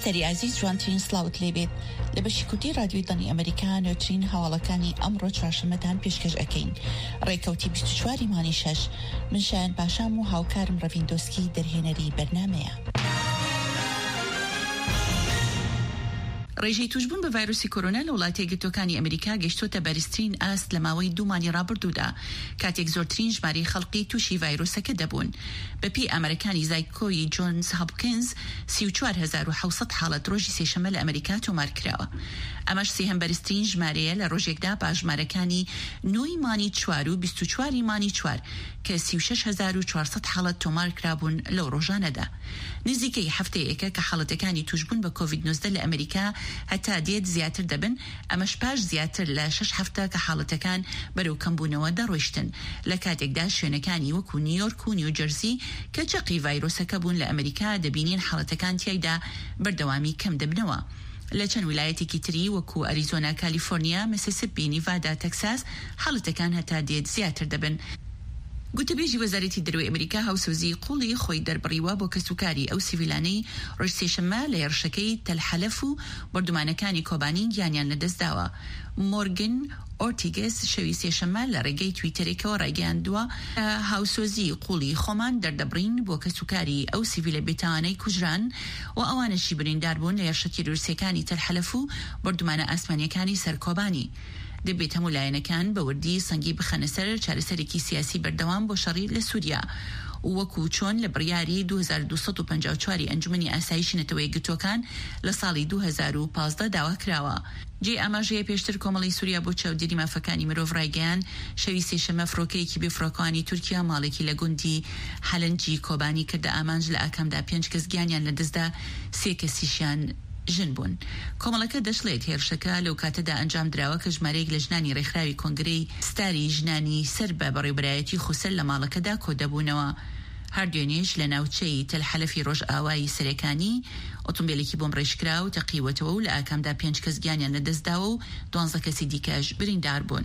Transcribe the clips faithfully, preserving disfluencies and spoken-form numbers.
بيشتري عزيز جوانتين سلاوت ليبيت لبشي كوتي راديو داني أمريكان وترين هوالاكاني أمرو تشارشمتان بيشكج أكين ريكوتي بشتشواري ماني شش من شان باشامو هاوكارم رافيندوسكي درهنري برنامج ڕێژەی توشبوون بە ڤایرۆسی کۆرۆنا لە وڵاتە یەکگرتووەکانی ئەمریکا گەیشتۆتە بەرزترین ئاست لە ماوەی دوومانی ڕابردوودا کاتێک زۆرترین ژمارەی خەڵکی تووشی ڤایرۆسەکە دەبوون. بەپێی ئامارەکانی زایکۆی جۆنز هاپکینز سی و چوار هەزار و حەوسەد حاڵەت ڕۆژی سێشەمە لە ئەمریکا تۆمار کراوە. ئەمەش سێهەم بەرزترین ژمارەیە لە ڕۆژێکدا پاژمارەکانی نۆی مانی چوار و بیست و چواری مانی چوار کە سی و شەش هەزار و چوارسەد حاڵەت تۆمار کرابوون لەو ڕۆژانەدا. نزیکەی هەفتەیەکە کە حاڵەتەکانی توشبوون بە کۆڤید نۆزدە لە ئەمریکا هەتا دێت زیاتر دەبن، ئەمەش پاش زیاتر لە شەش هەفتە کە حاڵەتەکان بەرەو کەمبوونەوە دەڕۆیشتن لە کاتێکدا شوێنەکانی وەکو نیویۆرک و نیوجەرسی کە چەقی ڤایرۆسەکە بوون لە ئەمریکا دەبینین حاڵەتەکان تیایدا بەردەوامی کەم دەبنەوە. لە چەند ویلایەتێکی تری وەکو ئەریزۆنا، کالیفۆرنیا، میسیسیپی، نیڤادا، تەکساس حاڵەتەکان هەتا دێت زیاتر دەبن. گوتەبێژی وەزارەتی دەروی ئەمریکا هاوسەوزی قوڵی خۆی دەربڕیوە بۆ کەسوکاری ئەو سیڤیلانەی ڕۆژ سێشەممە لە هێرشەکەی تەلحەلەف و بەردومانەکانی کۆبانی گیانیان لەدەستداوە. مۆرگن ئۆرتیگس شەوی سێشەممە لە ڕێگەی تویتەرێکەوە ڕایگەیاندووە هاوسۆزی قوڵی خۆمان دەردەبڕین بۆ کەسوکاری ئەو سیڤیلە بێتاوانەی کوژران و ئەوانەشی بریندار بوون لە هێرشەکی رووسیەکانی تەلحەلەف و بەردومانە ئاسمانیەکانی سەرکۆبانی. دەبێت هەموو لایەنەکان بە وردی سەنگی بخەنە سەر چارەسەرێکی سیاسی بەردەوام بۆ شەڕی لە سووریا وەکو چۆن لە بڕیاری دوو هەزار و دووسەد و پەنجا و چواری ئەنجومەنی ئاسایشی نەتەوەی یەکگرتووەکان لە ساڵی دوو هەزار و پانزدە داوا کراوە. جێ ئاماژەیە پێشتر کۆمەڵی سووریا بۆ چاودێری مافەکانی مرۆڤ ڕایگەیان شەوی سێشەممە فڕۆکەیەکی بێفڕۆکەوانی تورکیا ماڵێکی لە گوندی هەلەنجی کۆبانی کردە ئامانج لە ئاکامدا پێنج کەس گیانیان لەدەستدا، سێ کەسیشیان ژن بوون. کۆمەڵەکە دەشڵێت هێرشەکە لەو کاتەدا ئەنجام دراوە کە ژمارەیەک لە ژنانی ڕێکخراوی کۆنگرەی ستاری ژنانی سەر بە بەڕێوەبرایەتی خوسەر لە ماڵەکەدا کۆدەبوونەوە. هەردوێنێش لە ناوچەی تەلحەلەفی ڕۆژ ئاوایی سەرەکانی ئۆتۆمبیلێکی بۆم ڕێژکرا و تەقیوەتەوە و لە ئاکامدا پێنج کەس گیانیان لەدەستداوە و دوانزە کەسی دیکەش بریندار بوون.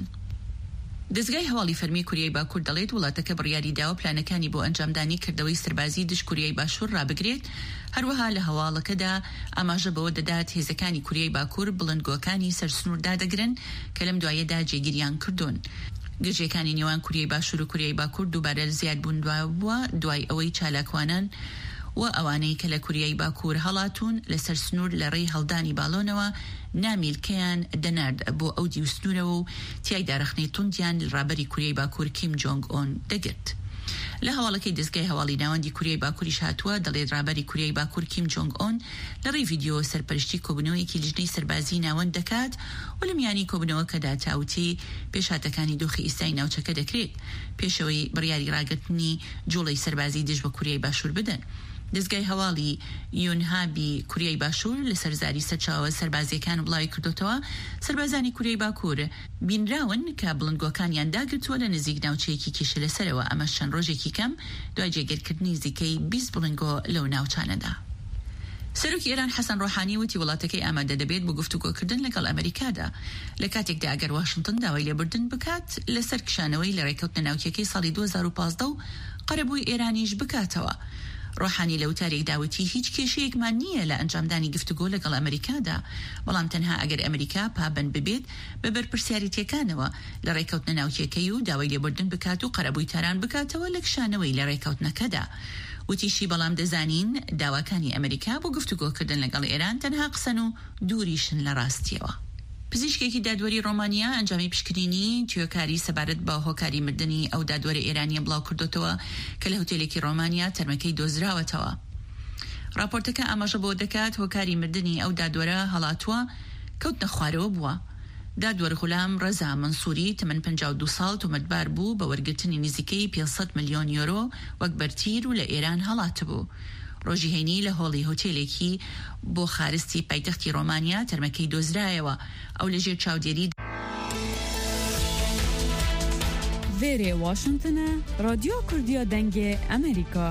دەزگای هەواڵی فەرمی کوریای باکوور دەڵێت وڵاتەکە بڕیاری داوە پلانەکانی بۆ ئەنجامدانی کردەوەی سەربازی دژ کوریای باشوور ڕابگرێت. هەروەها لە هەواڵەکەدا ئاماژە بەوە دەدات هێزەکانی کوریای باکوور بڵندگۆکانی سەرسنوور دادەگرن کە لەم دوایەدا جێگیریان کردوون. گەژێکانی نێوان کوریای باشوور و کوریای باکوور دووبارە زیاد بوون بووە دوای ئەوەی چالاکوانان و ئەوانەی کە لە کوریای باکوور هەڵاتون لە سەرسنوور لە ڕێی هەڵدانی باڵۆنەوە نامیلکەیان دەنارد بۆ ئەو دیوسنوورەوە و تیایدا رەخنەی توندیان ڕابەری کوریای باکوور کیم جۆنگ ئۆن دەگرت. لە هەواڵەکەی دەستگای هەواڵی ناوەندی کوریای باکووریش هاتووە دەڵێت ڕابەری کوریای باکوور کیم جۆنگ ئۆن لە ڕێی ڤیدیۆ سەرپەرشتی کۆبنەوەیەکی لیژنەی سەربازی ناوەند دەکات و لە میانی کۆبنەوە کەدا تاوتی پێشهاتەکانی دۆخی ئیستای ناوچەکە دەکرێت پێشەوەی بڕیاری ڕاگرتنی جوڵەی سەربازی دژ بە کوریای باشوور بدەن. دەستگای هەواڵی یۆنهابی کوریای باشوور لە سەرزاری سەرچاوە سەربازیەکان بڵاوی کردوتەوە سەربازانی کوریای باکوور بینراون کە بڵندگۆکانیان داگرتووە لە نزیک ناوچەیەکی کێشە لەسەرەوە. ئەمە چەند ڕۆژێکی کەم دوای جێگیرکردنی نزیکەی بیست بڵندگۆ لەو ناوچانەدا. سەرۆکی ئێران حەسەن ڕۆحانی وتی وڵاتەکەی ئامادە دەبێت بۆ گفتوگۆکردن لەگەڵ ئەمریکادا لە کاتێکدا ئەگەر واشنگتن داوای لێبوردن بکات لەسەر کشانەوەی لە ڕێکەوتنە ناوچەکەی ساڵی دوو هەزار و پانزدە و قەرەبووی ئێرانیش بکاتەوە. ڕۆحانی لە وتارێک داوتی هیچ کێشەیەکمان نییە لە ئەنجامدانی گفتوگۆ لەگەڵ ئەمریکادا، بەڵام تەنها ئەگەر ئەمریکا پابند ببێت بە بەرپرسیاریەکانەوە لە ڕێکەوتنە ناوچەکەی و داوای لێبوردن بکات و قەرەبووی تاران بکاتەوە لە کشانەوەی لە ڕێکەوتنەکەدا. وتیشی بەڵام دەزانین داواکانی ئەمریکا بۆ گفتوگۆکردن لەگەڵ ئێران تەنها قسەن و دووریشن لە ڕاستیەوە. پزیشکێکی دادوەری ڕۆمانیا ئەنجامی پشکنینی تیۆکاری سەبارەت بە هۆکاری مردنی ئەو دادوەرە ئێرانیە بڵاو کردوتەوە کە لە هۆتێلێکی ڕۆمانیا تەرمەکەی دۆزراوەتەوە. راپۆرتەکە ئاماژە بۆ دەکات هۆکاری مردنی ئەو دادوەرە هەڵاتووە کەوتنە خوارەوە بووە. دادوەر غولام ڕەزا منسووری تەمەن پەنجا و دوو ساڵ تۆمەتبار بوو بە وەرگرتنی نزیکەی پێنج ملیۆن یۆرۆ وەک بەرتیر و لە ئێران هەڵاتبوو. ڕۆژی هەینی لە هۆڵی هۆتێلێکی بۆ خارستی پایتەختی ڕۆمانیا تەرمەکەی دۆزرایەوە. ئەو لەژێر چاودێری وێرێ واشنگتنە رادیۆ کوردیا دەنگێ ئەمریکا.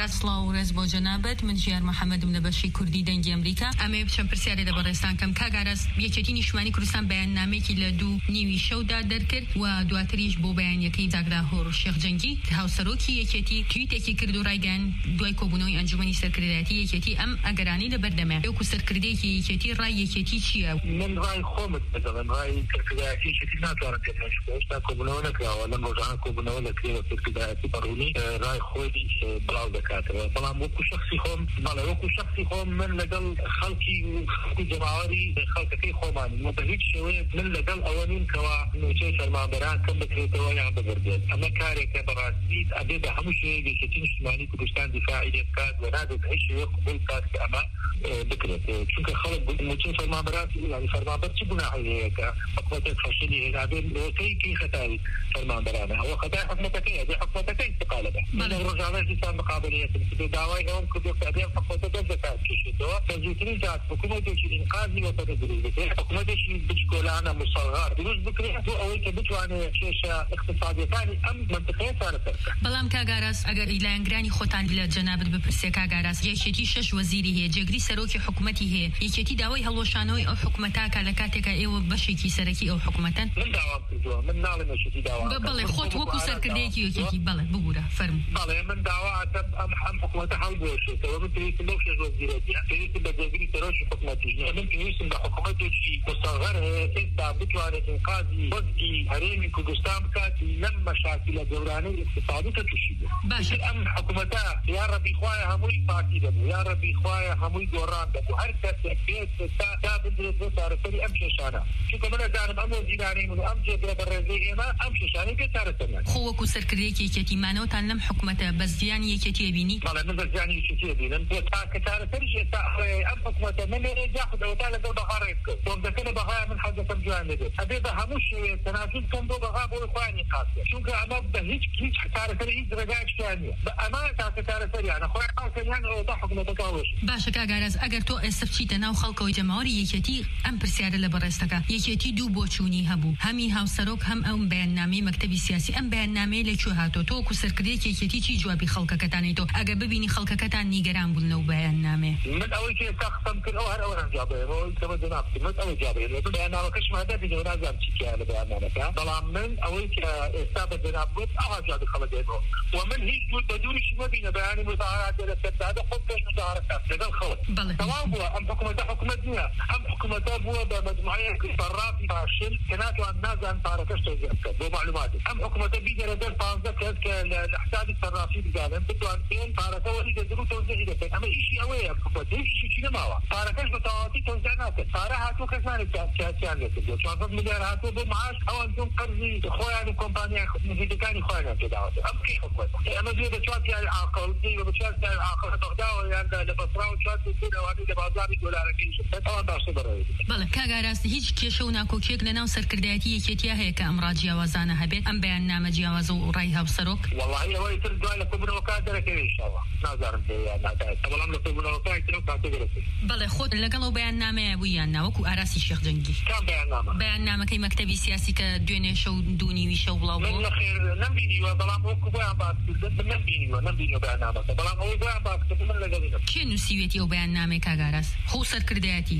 سڵاو و ڕێز بۆ جەنابەت من ژیار محەممەدم لە بەشی کوردی دەنگی ئەمریکا ئەمێ بچەم پرسیارێ لە بەڕێستان کەم کاگاراز یەکێتی نیشتمانی کوردستان بەیاننامێکی لە دوو نیوی شەودا دەرکرد و دواتریش بۆ بەیانیەکەی جاگرا هۆڕ شێخ جەنگی هاوسەرۆکی یەکێتی تویتێکی کرد و ڕایگەیاند دوای کۆبوونەوەی ئەنجومەنی سەرکردایەتی یەکێتی ئەم ئەگەرانی لەبەردەمە وەکو سەرکردەیەکی یەکێتی ڕای یەکێتی چییە؟ من ڕای خۆمت بدەڵێم ڕای سەرکردایەتی یەکێتی ناتوانم پێدەڵێم هێشتا کۆبوونەوە نەکراوە لەم ڕۆژانە کۆبوونەوە لەکرێوە سەرکردایەتی بەڕوونی ڕای خۆی بڵاو دەکاتەوە بەڵام وەکو شخصی خۆم بەڵێ وەکو شخصی خۆم من لەگەڵ خەڵکی خەڵکی جەماوەری خەڵکەکەی خۆمانی بە هیچ شێوەیەک من لەگەڵ ئەوە نیم کەوا نوچەی فەرمانبەران کەم بکرێتەوە یان ببردێت ئەمە کارێکە بەڕاستی ئەبێ بە هەموو شێوەیەک یەکێتی نیشتمانی کوردستان دیفاعی لێ بکات و نابێت هیچ شێوەیەک قبول بکات کە ئەمە بکرێت چونکە خەڵک نوچەی فەرمانبەران یانی فەرمانبەر چ گوناحی هەیە کە حکوومەتێک فەشلی هێنا بێت ئەوەکەی کەی خەتای فەرمانبەرانە ئەوە خەتای حکوومەتەکەیە بێ حکوومەتەکەی استقالەبە من ڕۆژانەی سان مقابلەیەتم کە داوای ئەوم کردو کە ئەبێ حکوومەتە دەست دەکات کێشێتەوە کەزووترین جات حکوومەتێکی ئینقاذی وەتەنە دروست بکرێت حکوومەتێکی بچکۆلانە مصغر دروست بکرێت بۆ ئەوەی کە بتوانێت کێشە اقتصادیەکانی ئەم منطقەیە چارەسەر بکات. بەڵام کاگاراز ئەگەر لایەنگرانی خۆتان لە جەنابەت بپرسێ کاگاراز یەکێتی شەش وەزیری هەیە جێگری سەرۆکی حکوومەتی هەیە یەکێتی داوای هەڵوەشانەوەی ئەو حکوومەتاکە لە کاتێکە ئێوە بەشێکی سەرەکی ئەو حکوومەتەن من داوام کردووە من ناڵێم یەکێتی داوام بەڵێ خۆت وەکو سەرکردەیەکی یەکێتی بەڵێ بگورە فەرموو بەڵێ من داوا ئەم ئەم حکوومەتە هەڵبوەشێتەوە من پێویستم بەو شەش وەزیرەتی پێویستم بە جێگری سەرۆکی حکوومەتی من پێویستم بە حکوومەتێکی مصغر هەیە ئێستا بتوانێت ئینقاذی وەزعی هەرێمی کوردستان بکات لەم مەشاکلە گەورانەی اقتصادی کە تووشی بێت باشە ئەم حکوومەتە یا ڕەبی خوایە هەمووی پارتی دەبوو یا ڕەبی خوایە هەمووی گۆڕان دەبوو هەر کەسێک پێت تا بدرێت بۆ چارەسەری ئەم کێشانە چونکە من ئەزانم ئەم وەزیرانەی و ئەم جێگرە بە ڕێزەی ئێمە ئەم کێشانەی پێ چارەسەر خۆ وەکو سەرکردەیەکی یەکێتی مانەوەتان لەم حکوومەتە بە زیانی یەکێتی بینی؟ بەڵێ من بە زیانی یەکێتی بینم تا کە چارەسەریش ئێستا ئەم حکوومەتە نەمێنێ جاخود ئەوە تا لەگەڵ بەها ڕێز کرد تۆمدەکە لە بەهای من حەزەکەم جوان لەبێت ئەبێ بە هەموو شێوەیە تەناسب بکەم بۆ بەها بۆی خۆیانی قاسێ چونکە ئەمە بە هیچ هیچ چارەسەری هیچ ڕێگایەکیان نییە بە ئەمە تاکە چارەسەریانە خۆیان قاسەریان ئەوە تا حکوومەتەکە هەڵوەش. باشە کاگاراز ئەگەر تۆ ئێستا بچیتە ناو خەڵکەوەی جەماوەری یەکێتی ئەم پرسیارە لە بەڕێستەکە یەکێتی دوو بۆچوونی هەبوو هەمی هاوسەرۆک هەم ئەو بەیاننامەی مەکتەبی سیاسی ئەم بەیاننامەیە لەکوێ هاتۆ تۆ وەکو سەرکردەیەکی یەکێتی چی جوابی خەڵکەکەتانیتۆ ئەگەر ببینی خەڵکەکەتان نیگەران بوون لەو بەیاننامێ؟ من ئەوەی کە ئێستا قسەم کرد ئەو هەر ئەوە جوابێنەوە ئەوەی کە جەناب من ئەوە جوابێنەوە بەیاننامەکەشم هەدا بینەوە نازانم چی کیا لە بەیاننامەکە بەڵام من ئەوەی کە ئێستا بە جەناب گوت ئەوە جوابی خەڵکێنەوە و من هیچ دوور بە دووریشی وەبینە بەیانی مزاهرات لە سەردادا خۆم پێش مزاهرەکە لەگەڵ خەڵک تەواو بووە ئەم حکوومەتە حکوومەت نییە ئەم حکوومەتە بووە بە مجموعەیەکی بەڕافی باشل کە ناتوان نازان پارەکەش تۆزیع بکات بۆ معلوماتێک ئەم حکوومەتە بیدەرە دەر پانزدە کەس کە لە حسابی سەرڕافی بگانن بتوان پێن پارەکە وەری دەدرو تۆزیعی دەکەن ئەمە ئیشی ئەوەیە حکوومەت هیچ شتی نەماوە پارەکەش بە تەواوەتی تۆزیع ناکات پارە هاتووە کەس نانێت سیاسیان لێکردووە چوارسەد ملیار هاتووە بۆ معاش ئەوان چۆن قەرزی خۆیان و کۆمپانیای نزیکەکانی خۆیان پێداوەتە ئەم کەی حکوومەت ئەمە دوێ بە چوار پیاوی عاقڵ دوێ بە چوار پیاوی عاقڵ بەغداوە یان لە بەسرا و چوار ئەوانەی لە بازاری دۆلارەکەیش ئەوان باشتر بەڕێوە بەڵێ کاگاراز هیچ کێشە و ناکۆکیەک لەناو سەرکردایەتی یەکێتیە هەیە کە ئەم ڕاجیاوازانە هەبێت ئەم بەیاننامە جیاوازە و ڕای هاوسەرۆک وەڵاهی ئەوەی تر دوای لە کۆبوونەوەکە دەرەکەوێت ئینشاءڵڵا نازانم پێیان ناتوانێت بەڵام لە کۆبوونەوەکەی تر کاتێ دەرەکەوێت. بەڵێ خۆت لەگەڵ ئەو بەیاننامەیە بوویان ناوەکو ئاراسی شێخ جەنگی کام بەیاننامە بەیاننامەکەی مەکتەبی سیاسی کە دوێنێ شەو دوو نیوی شەو بڵاو بوو من نەخێر نەمبینیوە بەڵام وەکو بۆیان باس کرد نەمبینیوە نەمبینیوە بەیاننامەکە بەڵام ئەوەی بۆیان باس کرد من لەگەڵینم. کێ نووسیوێتی ئەو بەیاننامەی کاگاراز خۆ سەرکردایەتی؟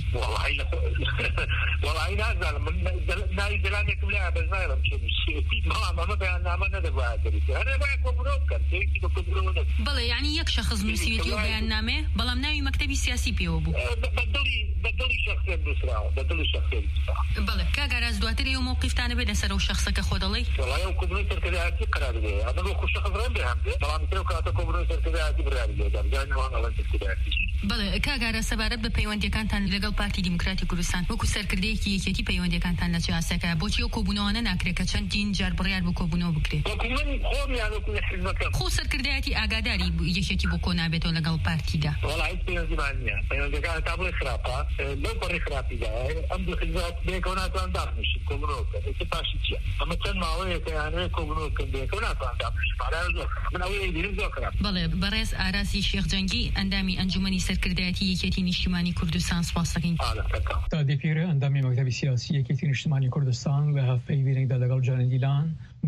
وەڵاهی نازانم من ناوی دلانێکم لێیە بەزنایڵم کێ نووسیوێتی بەڵام ئەمە بەیاننامە نەدەبایە دەریت هەرێ باید کۆبوونەوە بکەن پێویستی بە کۆبوونەوە نەبوو. بەڵێ یعنی یەک شەخص نووسیوێتی ئەو بەیاننامێ بەڵام ناوی مەکتەبی سیاسی پێوە بوو بەدڵی شخصێک نووسراوە بەدڵی شخصێک نووسراوە. بەڵێ کاگاراز دواتر ئێوە موقیفتانە بێت لەسەر ئەو شەخسەکە خۆ دەڵێ؟ وەڵای ئەو کۆبوونەوەی سەرکردایەتی قرار بدەیە ئەمە وەکو شەخص ڕێم بێ هەم بێ بەڵام ترێ کاتە کۆبوونەوەی سەرکردایەتی بڕیاری لێدەن جانی وان ئەڵەن سەرکردایەتی. بەڵێ کاگاراز سەبارەت بە پەیوەندیەکانتان لەگەڵ پارتی دیموکراتی کوردستان وەکو سەرکردەیەکی یەکێتی پەیوەندیەکانتان لە چ ئاسەکە بۆچی ئەو کۆبوونەوە نەناکرێت کە چەندین جار بڕیار بۆ کۆبوونەوە بکرێت؟ وەکو من خۆم یان وەکو حیزبەکەم خۆ سەرکردایەتی ئاگاداری یەکێتی بۆ کۆ نابێتەوە لەگەڵ پارتیدا؟ وەڵای پەیوەندیمان نییە پەیوەندیەکان تا بڵێ خراپە لەو بەڕی خراپیدا ئەم دوو حیزب بێکەوە ناتوان داخنیشن کۆبوونەوە بکەن ئێستا پاشی چییە؟ ئەمە چەند ماوەیەکە یانەیە کۆبوونەوە بکەن بێکەوە ناتوان داخنیشن مالایە زۆر من ئەوەی دیرم زۆر خراپ. بەڵێ بەڕێز ئاراسی شێخ جەنگی ئەندامی ئەنجومەنی سەرکردایەتی یەکێتی نیشتیمانی کوردستان سپاس دەکەین. تا دەپێرە ئەندامی مەکتەبی سیاسی یەکێتی نیشتیمانی کوردستان لە هەفتەی وێنێکدا لەگەڵ جانە دیلان